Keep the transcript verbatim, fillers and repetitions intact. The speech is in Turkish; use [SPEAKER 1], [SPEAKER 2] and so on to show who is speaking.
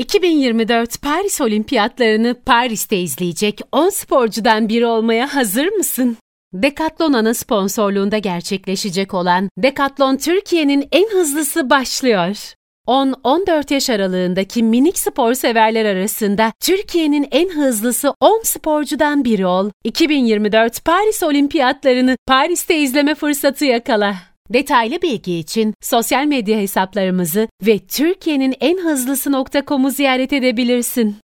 [SPEAKER 1] iki bin yirmi dört Paris Olimpiyatlarını Paris'te izleyecek on sporcudan biri olmaya hazır mısın? Decathlon ana sponsorluğunda gerçekleşecek olan Decathlon Türkiye'nin en hızlısı başlıyor. on on dört yaş aralığındaki minik spor severler arasında Türkiye'nin en hızlısı on sporcudan biri ol. iki bin yirmi dört Paris Olimpiyatlarını Paris'te izleme fırsatı yakala. Detaylı bilgi için sosyal medya hesaplarımızı ve Türkiye'nin en hızlısı nokta com'u ziyaret edebilirsin.